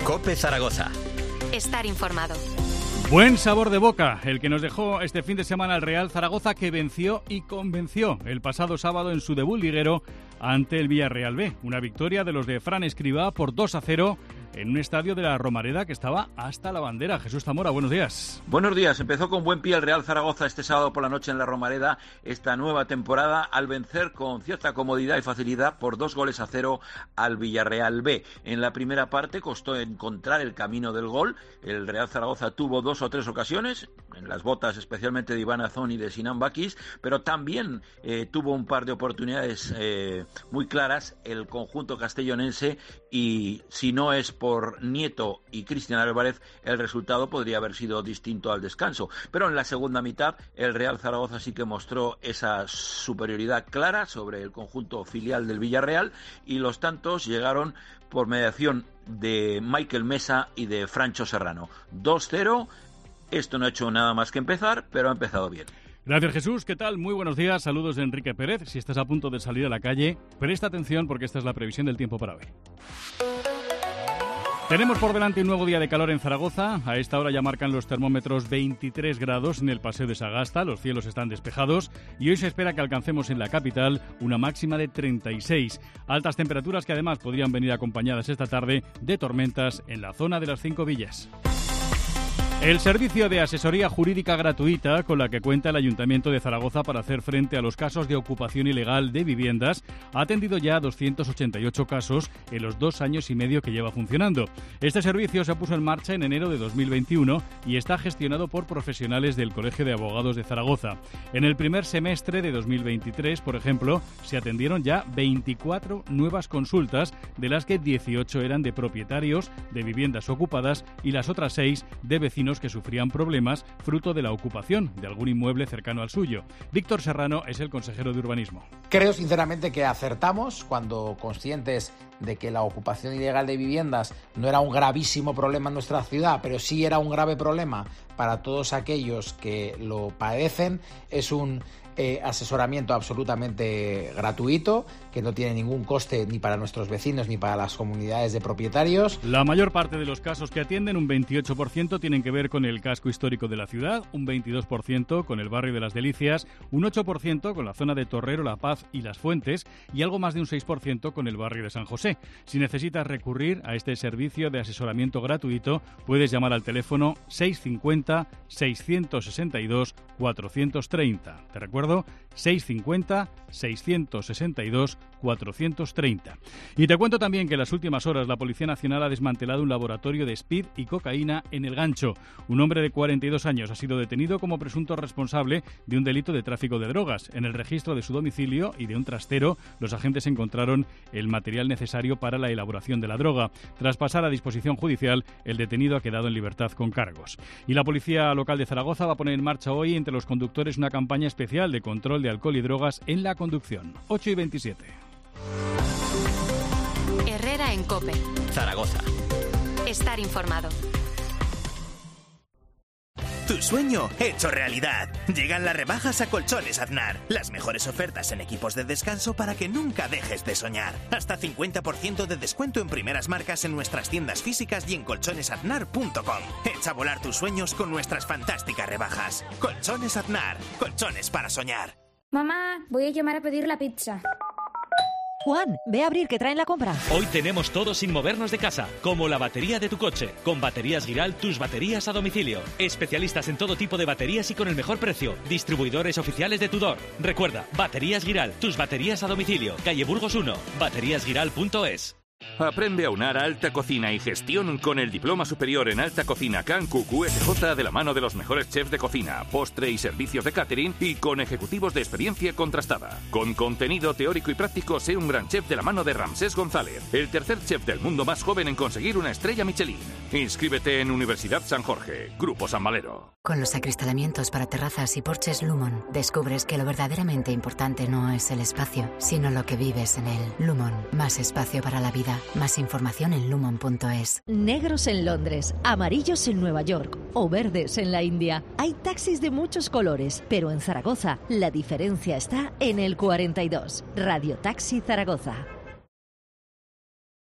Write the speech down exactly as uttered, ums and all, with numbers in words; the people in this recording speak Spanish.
COPE Zaragoza. Estar informado. Buen sabor de boca, el que nos dejó este fin de semana el Real Zaragoza, que venció y convenció el pasado sábado en su debut liguero ante el Villarreal B. Una victoria de los de Fran Escribá por dos a cero en un estadio de la Romareda que estaba hasta la bandera. Jesús Zamora, buenos días. Buenos días. Empezó con buen pie el Real Zaragoza este sábado por la noche en la Romareda esta nueva temporada al vencer con cierta comodidad y facilidad por dos goles a cero al Villarreal B. En la primera parte costó encontrar el camino del gol. El Real Zaragoza tuvo dos o tres ocasiones, en las botas especialmente de Iván Azón y de Sinan Bakis, pero también eh, tuvo un par de oportunidades eh, muy claras el conjunto castellonense, y si no es por Nieto y Cristian Álvarez, el resultado podría haber sido distinto al descanso. Pero en la segunda mitad el Real Zaragoza sí que mostró esa superioridad clara sobre el conjunto filial del Villarreal, y los tantos llegaron por mediación de Michael Mesa y de Francho Serrano. dos cero. Esto no ha hecho nada más que empezar, pero ha empezado bien. Gracias, Jesús. ¿Qué tal? Muy buenos días. Saludos de Enrique Pérez. Si estás a punto de salir a la calle, presta atención porque esta es la previsión del tiempo para hoy. Tenemos por delante un nuevo día de calor en Zaragoza. A esta hora ya marcan los termómetros veintitrés grados en el Paseo de Sagasta. Los cielos están despejados y hoy se espera que alcancemos en la capital una máxima de treinta y seis. Altas temperaturas que además podrían venir acompañadas esta tarde de tormentas en la zona de las Cinco Villas. El servicio de asesoría jurídica gratuita con la que cuenta el Ayuntamiento de Zaragoza para hacer frente a los casos de ocupación ilegal de viviendas ha atendido ya doscientos ochenta y ocho casos en los dos años y medio que lleva funcionando. Este servicio se puso en marcha en enero de dos mil veintiuno y está gestionado por profesionales del Colegio de Abogados de Zaragoza. En el primer semestre de dos mil veintitrés, por ejemplo, se atendieron ya veinticuatro nuevas consultas, de las que dieciocho eran de propietarios de viviendas ocupadas y las otras seis de vecinos que sufrían problemas fruto de la ocupación de algún inmueble cercano al suyo. Víctor Serrano es el consejero de Urbanismo. Creo sinceramente que acertamos cuando, conscientes de que la ocupación ilegal de viviendas no era un gravísimo problema en nuestra ciudad, pero sí era un grave problema para todos aquellos que lo padecen. Es un eh, asesoramiento absolutamente gratuito, que no tiene ningún coste ni para nuestros vecinos ni para las comunidades de propietarios. La mayor parte de los casos que atienden, un veintiocho por ciento, tienen que ver con el casco histórico de la ciudad, un veintidós por ciento con el barrio de Las Delicias, un ocho por ciento con la zona de Torrero, La Paz y Las Fuentes y algo más de un seis por ciento con el barrio de San José. Si necesitas recurrir a este servicio de asesoramiento gratuito, puedes llamar al teléfono seiscientos cincuenta, seiscientos sesenta y dos, cuatrocientos treinta. Te recuerdo, seiscientos cincuenta, seiscientos sesenta y dos, cuatrocientos treinta. Y te cuento también que en las últimas horas la Policía Nacional ha desmantelado un laboratorio de speed y cocaína en El Gancho. Un hombre de cuarenta y dos años ha sido detenido como presunto responsable de un delito de tráfico de drogas. En el registro de su domicilio y de un trastero, los agentes encontraron el material necesario para la elaboración de la droga. Tras pasar a disposición judicial, el detenido ha quedado en libertad con cargos. Y la Policía Local de Zaragoza va a poner en marcha hoy entre los conductores una campaña especial de control de alcohol y drogas en la conducción. ocho y veintisiete. Herrera en COPE. Zaragoza. Estar informado. Tu sueño hecho realidad. Llegan las rebajas a Colchones Aznar. Las mejores ofertas en equipos de descanso para que nunca dejes de soñar. Hasta cincuenta por ciento de descuento en primeras marcas en nuestras tiendas físicas y en colchones aznar punto com. Echa a volar tus sueños con nuestras fantásticas rebajas. Colchones Aznar. Colchones para soñar. Mamá, voy a llamar a pedir la pizza. Juan, ve a abrir que traen la compra. Hoy tenemos todo sin movernos de casa, como la batería de tu coche. Con Baterías Giral, tus baterías a domicilio. Especialistas en todo tipo de baterías y con el mejor precio. Distribuidores oficiales de Tudor. Recuerda, Baterías Giral, tus baterías a domicilio. Calle Burgos uno, baterías giral punto es. Aprende a unar alta cocina y gestión con el Diploma Superior en Alta Cocina C A N Q Q S J de la mano de los mejores chefs de cocina, postre y servicios de catering y con ejecutivos de experiencia contrastada. Con contenido teórico y práctico, sé un gran chef de la mano de Ramsés González, el tercer chef del mundo más joven en conseguir una estrella Michelin. Inscríbete en Universidad San Jorge, Grupo San Valero. Con los acristalamientos para terrazas y porches Lumon, descubres que lo verdaderamente importante no es el espacio, sino lo que vives en él. Lumon, más espacio para la vida. Más información en lumon punto es. Negros en Londres, amarillos en Nueva York o verdes en la India. Hay taxis de muchos colores, pero en Zaragoza la diferencia está en el cuarenta y dos. Radio Taxi Zaragoza.